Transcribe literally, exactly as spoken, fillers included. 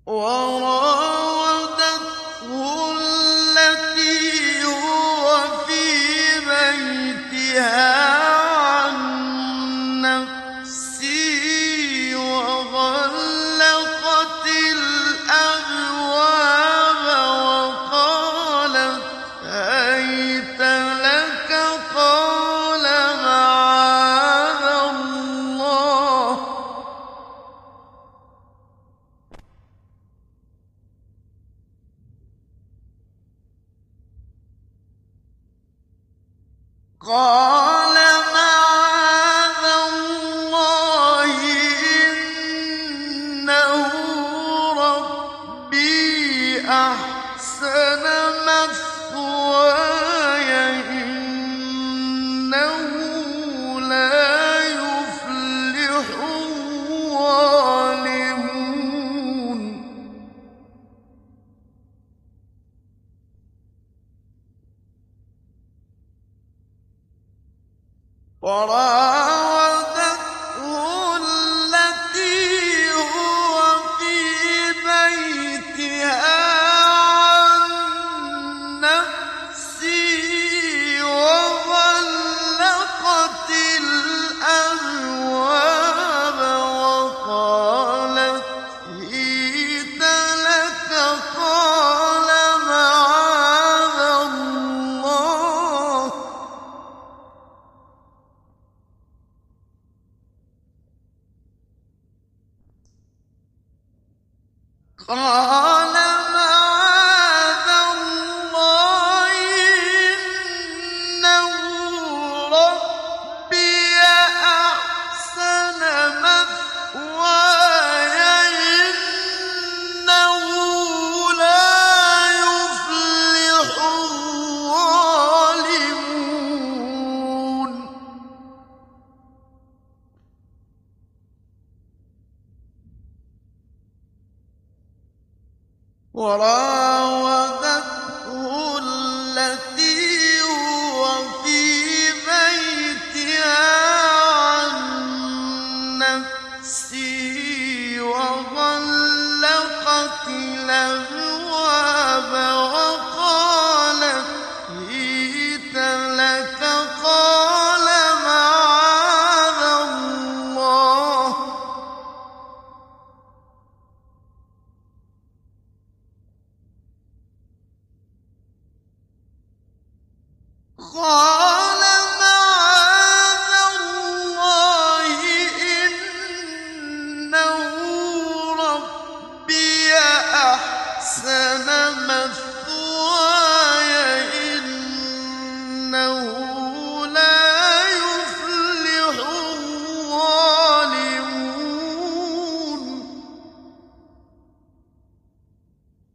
وراودته التي هو في بيتها عن نفسه وغلقت الأبواب وقالت هيت لك قال معاذ الله قال معاذ الله إنه ربي أحسن مثواي إنه لا يفلح الظالمون وراودته التي هو في بيتها عن نفسه وغلقت الأبواب وقالت هيت لك قال معاذ الله قال معاذ الله إنه ربي أحسن مثواي إنه لا يفلح الظالمون وراودته التي هو في بيتها عن نفسه وغلقت الأبواب وقالت هيت لك قال معاذ الله قال معاذ الله إنه ربي أحسن مثواي إنه